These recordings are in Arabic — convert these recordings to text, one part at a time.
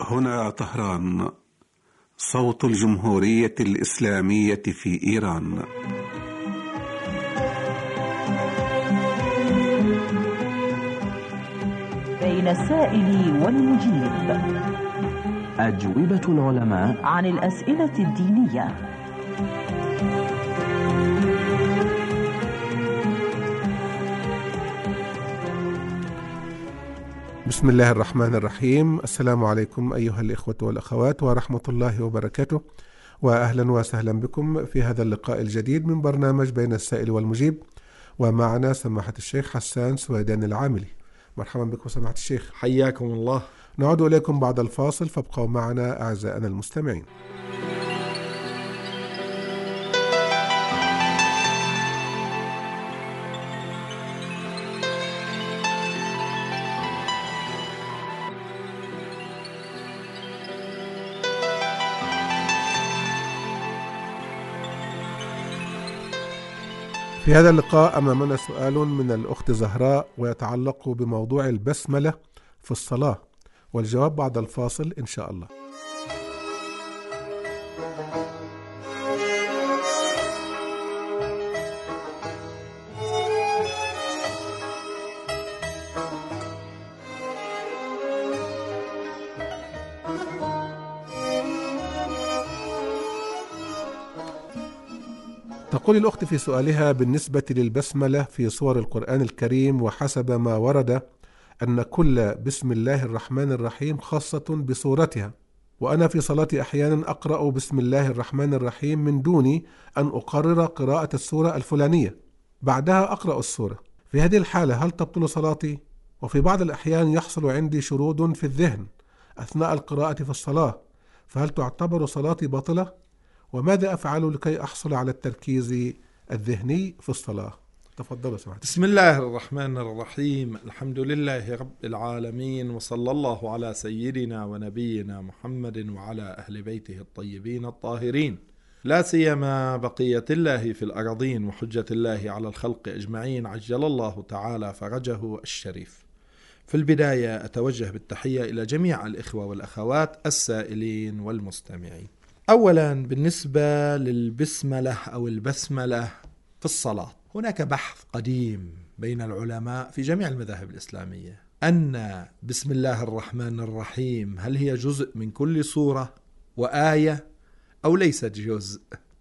هنا طهران، صوت الجمهورية الإسلامية في إيران. بين السائل والمجيب، أجوبة العلماء عن الأسئلة الدينية. بسم الله الرحمن الرحيم. السلام عليكم أيها الإخوة والأخوات ورحمة الله وبركاته، وأهلا وسهلا بكم في هذا اللقاء الجديد من برنامج بين السائل والمجيب، ومعنا سماحة الشيخ حسان سويدان العاملي. مرحبا بكم سماحة الشيخ. حياكم الله. نعود إليكم بعد الفاصل، فابقوا معنا أعزائنا المستمعين. في هذا اللقاء أمامنا سؤال من الأخت زهراء، ويتعلق بموضوع البسملة في الصلاة، والجواب بعد الفاصل إن شاء الله. تقول الأخت في سؤالها: بالنسبة للبسملة في سور القرآن الكريم، وحسب ما ورد أن كل بسم الله الرحمن الرحيم خاصة بسورتها، وأنا في صلاتي أحيانا أقرأ بسم الله الرحمن الرحيم من دون أن أقرر قراءة السورة الفلانية، بعدها أقرأ السورة. في هذه الحالة هل تبطل صلاتي؟ وفي بعض الأحيان يحصل عندي شرود في الذهن أثناء القراءة في الصلاة، فهل تعتبر صلاتي باطلة؟ وماذا أفعل لكي أحصل على التركيز الذهني في الصلاة؟ تفضلوا سمعت. بسم الله الرحمن الرحيم. الحمد لله رب العالمين، وصلى الله على سيدنا ونبينا محمد وعلى أهل بيته الطيبين الطاهرين، لا سيما بقية الله في الأراضين وحجة الله على الخلق أجمعين، عجل الله تعالى فرجه الشريف. في البداية أتوجه بالتحية إلى جميع الإخوة والأخوات السائلين والمستمعين. أولا، بالنسبة للبسملة أو البسملة في الصلاة، هناك بحث قديم بين العلماء في جميع المذاهب الإسلامية أن بسم الله الرحمن الرحيم هل هي جزء من كل سورة وآية أو ليست جزء،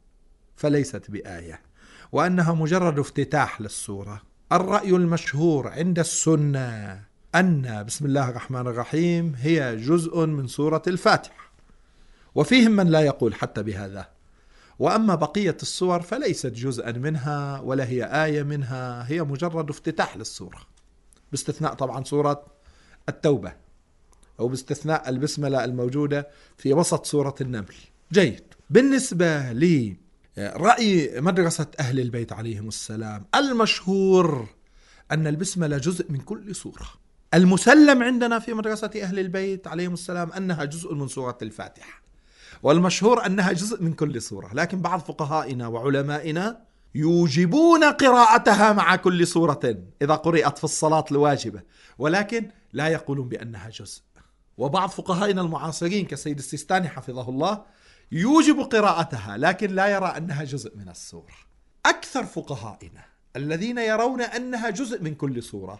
فليست بآية، وأنها مجرد افتتاح للسورة. الرأي المشهور عند السنة أن بسم الله الرحمن الرحيم هي جزء من سورة الفاتحة، وفيهم من لا يقول حتى بهذا. وأما بقية السور فليست جزءا منها ولا هي آية منها، هي مجرد افتتاح للسورة، باستثناء طبعا سورة التوبة، أو باستثناء البسملة الموجودة في وسط سورة النمل. جيد. بالنسبة لي رأي مدرسة أهل البيت عليهم السلام، المشهور أن البسملة جزء من كل سورة. المسلم عندنا في مدرسة أهل البيت عليهم السلام أنها جزء من سورة الفاتحة، والمشهور أنها جزء من كل سورة، لكن بعض فقهائنا وعلمائنا يوجبون قراءتها مع كل سورة إذا قرأت في الصلاة الواجبة، ولكن لا يقولون بأنها جزء. وبعض فقهائنا المعاصرين كسيد السيستاني حفظه الله يوجب قراءتها، لكن لا يرى أنها جزء من السورة. أكثر فقهائنا الذين يرون أنها جزء من كل سورة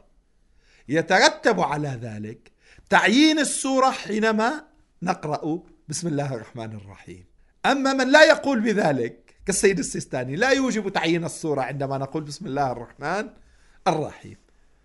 يترتب على ذلك تعيين السورة حينما نقرأ بسم الله الرحمن الرحيم. أما من لا يقول بذلك كالسيد السيستاني لا يوجب تعيين السورة عندما نقول بسم الله الرحمن الرحيم.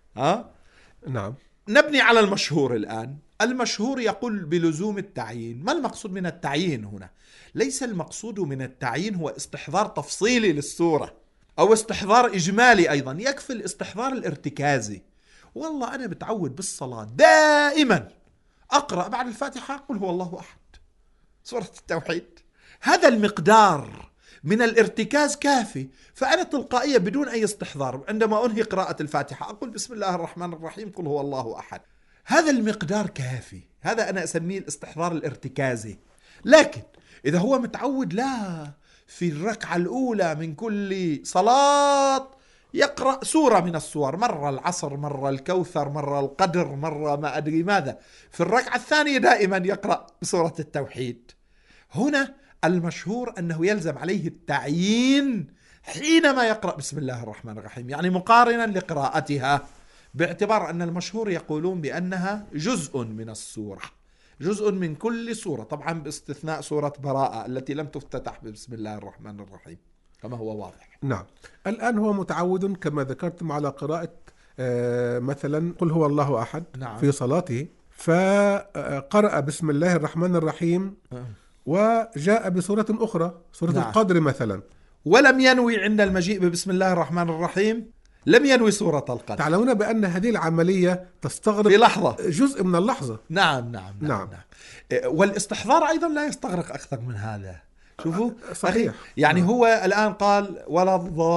نعم. نبني على المشهور الآن. المشهور يقول بلزوم التعيين. ما المقصود من التعيين هنا؟ ليس المقصود من التعيين هو استحضار تفصيلي للسورة أو استحضار إجمالي، أيضا يكفي الاستحضار الارتكازي. والله أنا بتعود بالصلاة دائما أقرأ بعد الفاتحة قل هو الله أحد، سورة التوحيد. هذا المقدار من الارتكاز كافي، فأنا تلقائيا بدون أي استحضار عندما أنهي قراءة الفاتحة أقول بسم الله الرحمن الرحيم قل هو الله أحد. هذا المقدار كافي، هذا أنا أسميه الاستحضار الارتكازي. لكن إذا هو متعود لا في الركعة الأولى من كل صلاة يقرأ سورة من السور، مرة العصر، مرة الكوثر، مرة القدر، مرة ما أدري ماذا. في الركعة الثانية دائما يقرأ سورة التوحيد. هنا المشهور أنه يلزم عليه التعيين حينما يقرأ بسم الله الرحمن الرحيم، يعني مقارنا لقراءتها، باعتبار أن المشهور يقولون بأنها جزء من السورة، جزء من كل سورة، طبعا باستثناء سورة براءة التي لم تفتتح بسم الله الرحمن الرحيم كما هو واضح. نعم. الآن هو متعود كما ذكرتم على قراءة مثلا قل هو الله أحد. نعم. في صلاته، فقرأ بسم الله الرحمن الرحيم وجاء بسورة أخرى، سورة نعم. القدر مثلا، ولم ينوي عند المجيء ببسم الله الرحمن الرحيم، لم ينوي سورة القدر. تعلمون بأن هذه العملية تستغرق في لحظة، جزء من اللحظة. نعم نعم نعم, نعم. نعم. والاستحضار أيضا لا يستغرق أكثر من هذا. شوفوا صحيح. يعني نعم. هو الآن قال ولا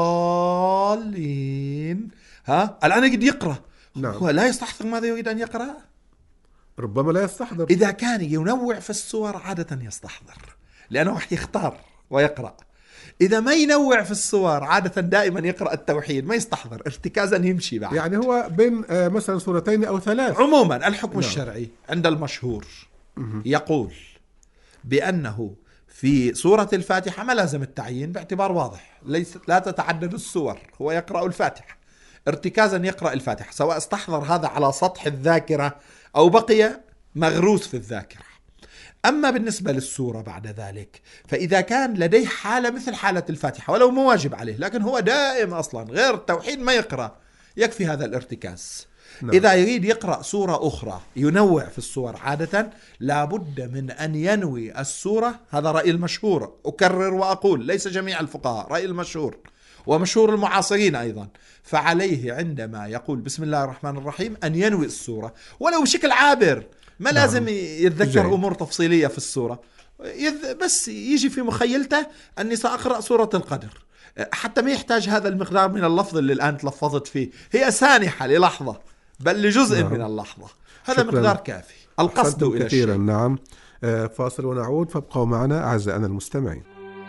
الضالين، الآن يجد يقرأ. نعم. هو لا يستحضر ماذا يريد أن يقرأ، ربما لا يستحضر. إذا كان ينوع في السور عادة يستحضر، لأنه راح يختار ويقرأ. إذا ما ينوع في السور عادة دائما يقرأ التوحيد، ما يستحضر، ارتكازا يمشي بعد. يعني هو بين مثلا سورتين أو ثلاث. عموما الحكم الشرعي عند المشهور يقول بأنه في سورة الفاتحة ما لازم التعيين، باعتبار واضح لا تتعدد السور، هو يقرأ الفاتحة ارتكازا، يقرأ الفاتحة، سواء استحضر هذا على سطح الذاكرة أو بقي مغروس في الذاكرة. أما بالنسبة للسورة بعد ذلك، فإذا كان لديه حالة مثل حالة الفاتحة ولو مو واجب عليه، لكن هو دائم أصلا غير التوحيد ما يقرأ، يكفي هذا الارتكاز. نعم. إذا يريد يقرأ سورة أخرى ينوع في السور عادة لابد من أن ينوي السورة، هذا رأي المشهور، أكرر وأقول ليس جميع الفقهاء، رأي المشهور ومشهور المعاصرين أيضا. فعليه عندما يقول بسم الله الرحمن الرحيم أن ينوي السورة ولو بشكل عابر، ما لازم يتذكر أمور تفصيلية في السورة، بس يجي في مخيلته أني سأقرأ سورة القدر، حتى ما يحتاج هذا المقدار من اللفظ اللي الآن تلفظت فيه، هي سانحة للحظة بل لجزء من اللحظة، هذا مقدار كافي. القصد إلى كثيرا. الشيء. نعم. فاصل ونعود، فابقوا معنا أعزائنا المستمعين.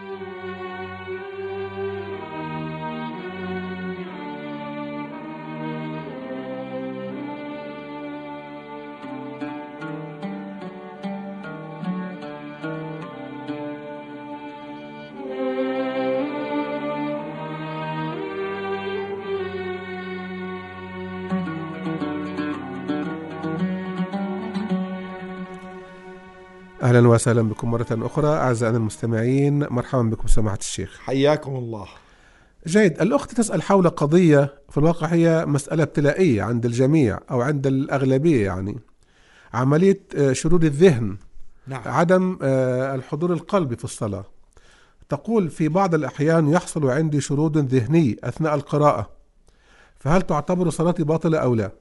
أهلا وسهلا بكم مرة أخرى أعزائنا المستمعين، مرحبا بكم سماحة الشيخ. حياكم الله. جيد. الأخت تسأل حول قضية في الواقع هي مسألة ابتلائية عند الجميع أو عند الأغلبية، يعني عملية شرود الذهن. نعم. عدم الحضور القلبي في الصلاة. تقول في بعض الأحيان يحصل عندي شرود ذهني أثناء القراءة، فهل تعتبر صلاتي باطلة أو لا؟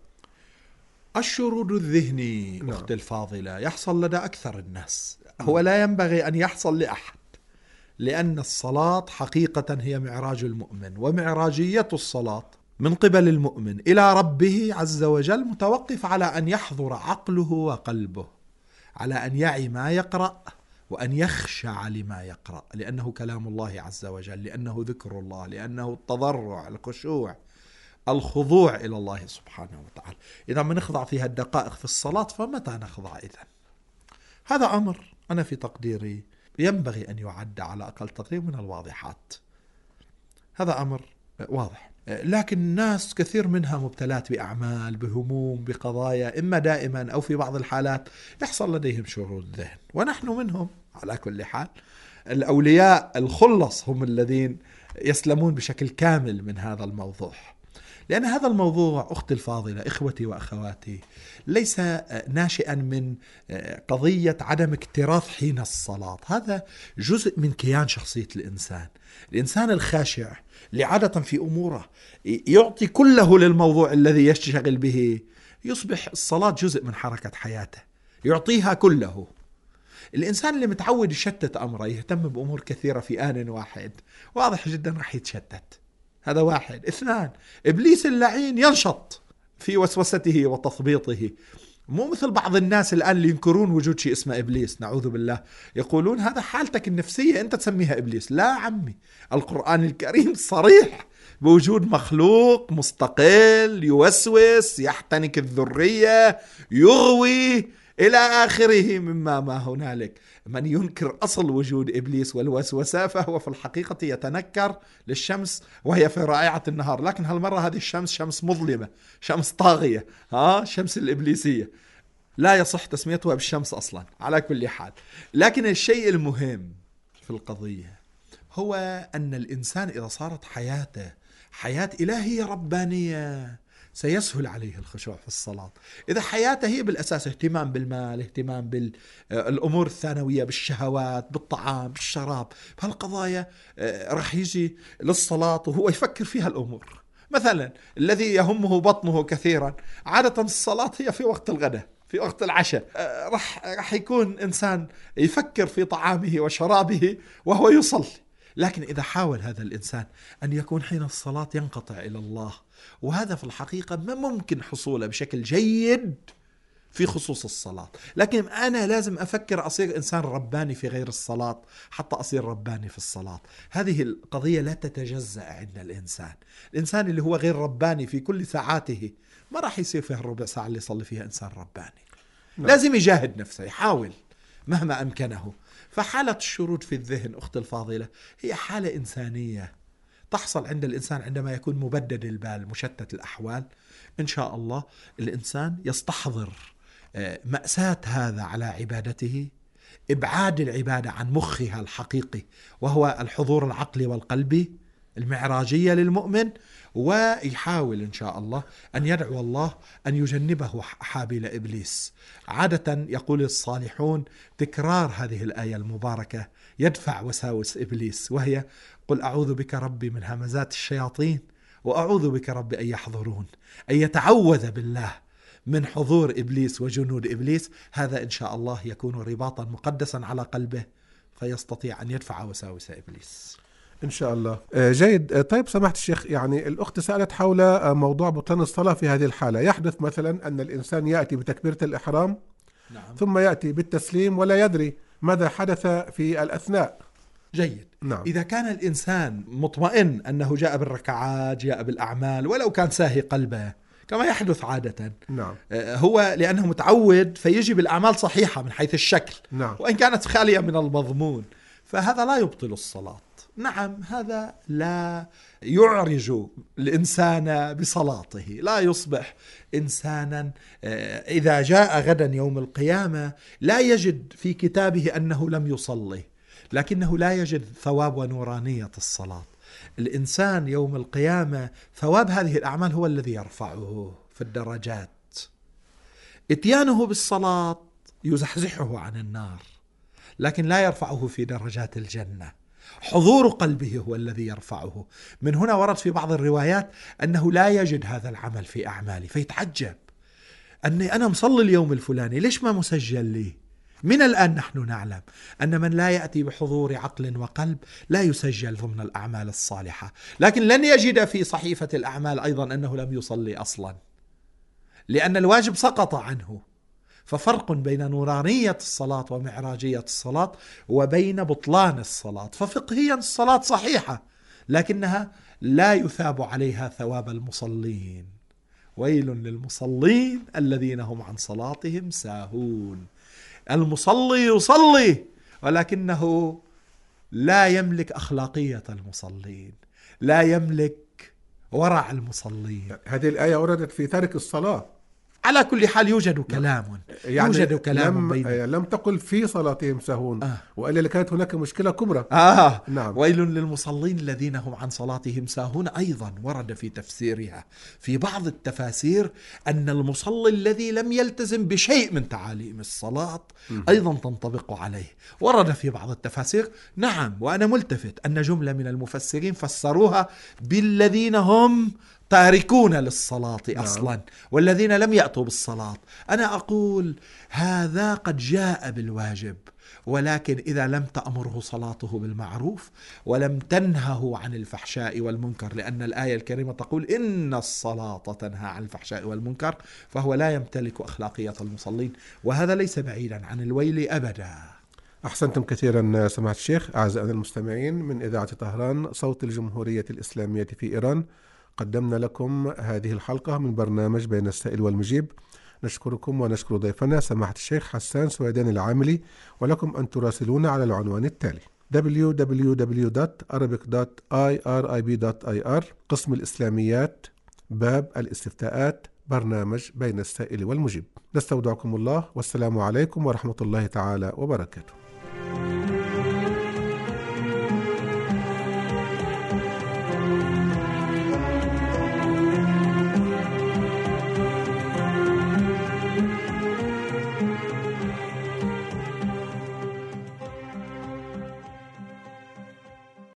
الشرود الذهني أخت الفاضلة يحصل لدى أكثر الناس، هو لا ينبغي أن يحصل لأحد، لأن الصلاة حقيقة هي معراج المؤمن، ومعراجية الصلاة من قبل المؤمن إلى ربه عز وجل متوقف على أن يحضر عقله وقلبه، على أن يعي ما يقرأ وأن يخشع لما يقرأ، لأنه كلام الله عز وجل، لأنه ذكر الله، لأنه التضرع، الخشوع، الخضوع إلى الله سبحانه وتعالى. إذا ما نخضع فيها الدقائق في الصلاة فمتى نخضع إذن؟ هذا أمر أنا في تقديري ينبغي أن يعد على أقل تقدير من الواضحات، هذا أمر واضح. لكن الناس كثير منها مبتلات بأعمال، بهموم، بقضايا، إما دائما أو في بعض الحالات يحصل لديهم شرود ذهن، ونحن منهم على كل حال. الأولياء الخلص هم الذين يسلمون بشكل كامل من هذا الموضوع، لأن هذا الموضوع أختي الفاضلة، إخوتي وأخواتي، ليس ناشئا من قضية عدم اكتراث حين الصلاة، هذا جزء من كيان شخصية الإنسان. الإنسان الخاشع لعادة في أموره يعطي كله للموضوع الذي يشتغل به، يصبح الصلاة جزء من حركة حياته، يعطيها كله. الإنسان اللي متعود يشتت أمره، يهتم بأمور كثيرة في آن واحد، واضح جدا رح يتشتت. هذا واحد. اثنان، إبليس اللعين ينشط في وسوسته وتثبيطه، مو مثل بعض الناس الآن اللي ينكرون وجود شيء اسمه إبليس، نعوذ بالله، يقولون هذا حالتك النفسية أنت تسميها إبليس. لا عمي، القرآن الكريم صريح بوجود مخلوق مستقل يوسوس، يحتنك الذرية، يغوي، إلى آخره مما ما هنالك. من ينكر أصل وجود إبليس والوسوسة فهو في الحقيقة يتنكر للشمس وهي في رائعة النهار، لكن هالمرة هذه الشمس شمس مظلمة، شمس طاغية، شمس الإبليسية، لا يصح تسميتها بالشمس أصلا. على كل حال، لكن الشيء المهم في القضية هو أن الإنسان إذا صارت حياته حياة إلهية ربانية سيسهل عليه الخشوع في الصلاة. إذا حياته هي بالأساس اهتمام بالمال، اهتمام بالأمور الثانوية، بالشهوات، بالطعام، بالشراب، بهالقضايا رح يجي للصلاة وهو يفكر فيها الأمور. مثلا الذي يهمه بطنه كثيرا، عادة الصلاة هي في وقت الغداء، في وقت العشاء، رح يكون إنسان يفكر في طعامه وشرابه وهو يصلي. لكن إذا حاول هذا الإنسان أن يكون حين الصلاة ينقطع إلى الله، وهذا في الحقيقة ما ممكن حصوله بشكل جيد في خصوص الصلاة، لكن أنا لازم أفكر أصير إنسان رباني في غير الصلاة حتى أصير رباني في الصلاة. هذه القضية لا تتجزأ عند الإنسان اللي هو غير رباني في كل ساعاته ما راح يصير فيها الربع ساعة اللي يصلي فيها إنسان رباني. لازم يجاهد نفسه، يحاول مهما أمكنه. فحالة الشرود في الذهن أخت الفاضلة هي حالة إنسانية تحصل عند الإنسان عندما يكون مبدد البال، مشتت الأحوال. إن شاء الله الإنسان يستحضر مأساة هذا على عبادته، إبعاد العبادة عن مخها الحقيقي وهو الحضور العقلي والقلبي المعراجية للمؤمن، ويحاول إن شاء الله أن يدعو الله أن يجنبه حابل إبليس. عادة يقول الصالحون تكرار هذه الآية المباركة يدفع وساوس إبليس، وهي قل أعوذ بك ربي من همزات الشياطين وأعوذ بك ربي أن يحضرون، أن يتعوذ بالله من حضور إبليس وجنود إبليس. هذا إن شاء الله يكون رباطا مقدسا على قلبه فيستطيع أن يدفع وساوس إبليس إن شاء الله. جيد. طيب سمحت الشيخ، يعني الأخت سألت حول موضوع بطلان الصلاة في هذه الحالة. يحدث مثلا أن الإنسان يأتي بتكبيرة الإحرام، نعم، ثم يأتي بالتسليم ولا يدري ماذا حدث في الأثناء. جيد. نعم. إذا كان الإنسان مطمئن أنه جاء بالركعات، جاء بالأعمال، ولو كان ساهي قلبه كما يحدث عادة، نعم، هو لأنه متعود فيجي بالأعمال صحيحة من حيث الشكل، نعم، وإن كانت خالية من المضمون، فهذا لا يبطل الصلاة. نعم، هذا لا يعرج الإنسان بصلاته، لا يصبح إنسانا إذا جاء غدا يوم القيامة لا يجد في كتابه أنه لم يصلي، لكنه لا يجد ثواب ونورانية الصلاة. الإنسان يوم القيامة ثواب هذه الأعمال هو الذي يرفعه في الدرجات. اتيانه بالصلاة يزحزحه عن النار لكن لا يرفعه في درجات الجنة. حضور قلبه هو الذي يرفعه. من هنا ورد في بعض الروايات أنه لا يجد هذا العمل في أعمالي فيتعجب أني أنا مصلي اليوم الفلاني ليش ما مسجل لي؟ من الآن نحن نعلم أن من لا يأتي بحضور عقل وقلب لا يسجل ضمن الأعمال الصالحة، لكن لن يجد في صحيفة الأعمال أيضا أنه لم يصلي أصلا لأن الواجب سقط عنه. ففرق بين نورانية الصلاة ومعراجية الصلاة وبين بطلان الصلاة. ففقهيا الصلاة صحيحة لكنها لا يثاب عليها ثواب المصلين. ويل للمصلين الذين هم عن صلاتهم ساهون. المصلي يصلي ولكنه لا يملك أخلاقية المصلين، لا يملك ورع المصلين. هذه الآية وردت في تارك الصلاة. على كل حال يوجد كلام، يعني يوجد كلام لم تقل في صلاتهم سهون، وإلا لكانت هناك مشكلة كبرى. نعم. ويل للمصلين الذين هم عن صلاتهم ساهون أيضا ورد في تفسيرها في بعض التفاسير أن المصلي الذي لم يلتزم بشيء من تعاليم الصلاة أيضا تنطبق عليه. ورد في بعض التفاسير، نعم، وأنا ملتفت أن جملة من المفسرين فسروها بالذين هم تاركون للصلاة أصلا والذين لم يأتوا بالصلاة. أنا أقول هذا قد جاء بالواجب، ولكن إذا لم تأمره صلاته بالمعروف ولم تنهه عن الفحشاء والمنكر، لأن الآية الكريمة تقول إن الصلاة تنهى عن الفحشاء والمنكر، فهو لا يمتلك أخلاقية المصلين، وهذا ليس بعيدا عن الويل أبدا. أحسنتم كثيرا سماحة الشيخ. أعزائنا المستمعين، من إذاعة طهران صوت الجمهورية الإسلامية في إيران، قدمنا لكم هذه الحلقة من برنامج بين السائل والمجيب. نشكركم ونشكر ضيفنا سماحة الشيخ حسان سويدان العاملي، ولكم أن تراسلونا على العنوان التالي: www.arabic.irib.ir، قسم الإسلاميات، باب الاستفتاءات، برنامج بين السائل والمجيب. نستودعكم الله، والسلام عليكم ورحمة الله تعالى وبركاته.